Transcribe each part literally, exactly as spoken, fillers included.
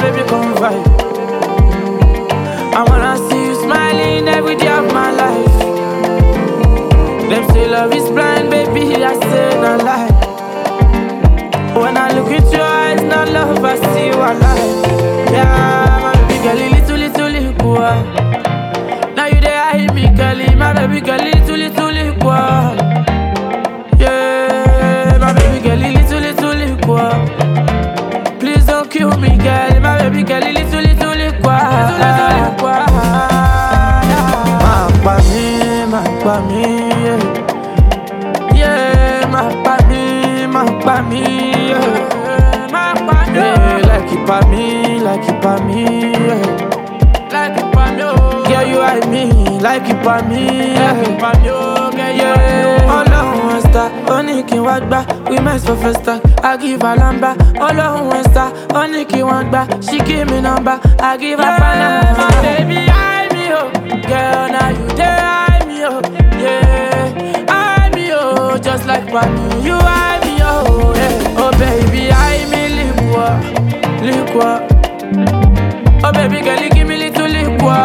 baby, come vibe. I wanna see you smiling every day of my life. Them say love is blind, baby, I say no lie. When I look into your eyes, no love, I see you alive. Yeah, my baby girl, little, little, little. Now you there, I hit me, girl, my baby girl, little, little, little. Yeah, my baby girl, little, little, little. Please don't kill me, girl, my baby girl, little, little, little. Ma pa mi, ma pa mi, yeah, ma pa mi, ma pa mi, yeah, ma pa mi, yeah, like it pa mi, like it pa mi, yeah, like it pa mi, yeah, you and me, like it pa mi, like it pa mi, yeah, Ọlọ́run ẹ̀sítà, ó ní kí wọ́n gbá, we mess for first time, I give her lamba. Ọlọ́run ẹ̀sítà, ó ní kí wọ́n gbá, she give me number, I give her banana. My baby, I me oh, girl, now you there, I me oh, yeah, I me oh, just like Pami, you I me oh, yeah. Oh baby, I me liquor, liquor. Oh baby, girl, you give me little liquor.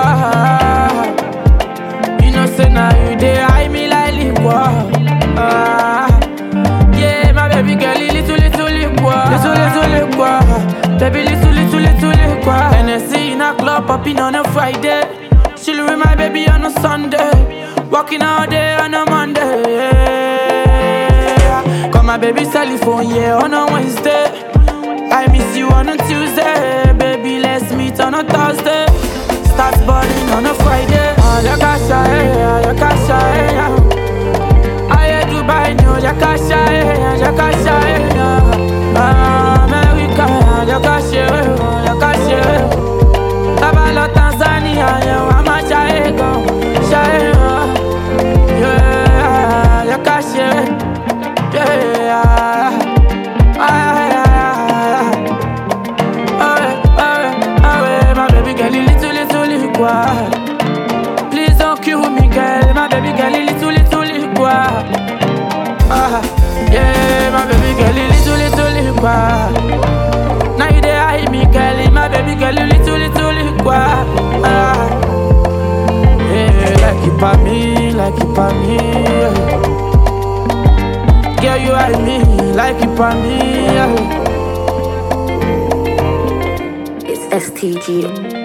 You know say now you there, I me like liquor. Ah, yeah, my baby girl, little little liquor, little little liquor. Baby, little little little liquor. And I see in a club popping on a Friday. Chill with my baby on a Sunday. Walking all day on a Monday. Yeah. Call my baby Sally phone, yeah, on a Wednesday. I miss you on a Tuesday. Baby, let's meet on a Thursday. Start balling on a Friday. Ah, ya casa, eh, ya casa, eh. I Dubai, no, ya casa, eh, ya casa, eh. Ah, America, ya casa, eh, ya casa, eh. Tabalo Tanzania, yeah, I'm a chaego, chaego. Yeah, ya casa, yeah, ah, my baby girl, little, little, little. Please don't kill me, girl. My baby girl, little, little, little. Ah, yeah, my baby girl, little, little, little. Now you there, I hit me, girl. My baby girl, little, little, little. Ah, yeah, like it pa me, like it pa me. Girl, you and me, like it pa me. It's S T G.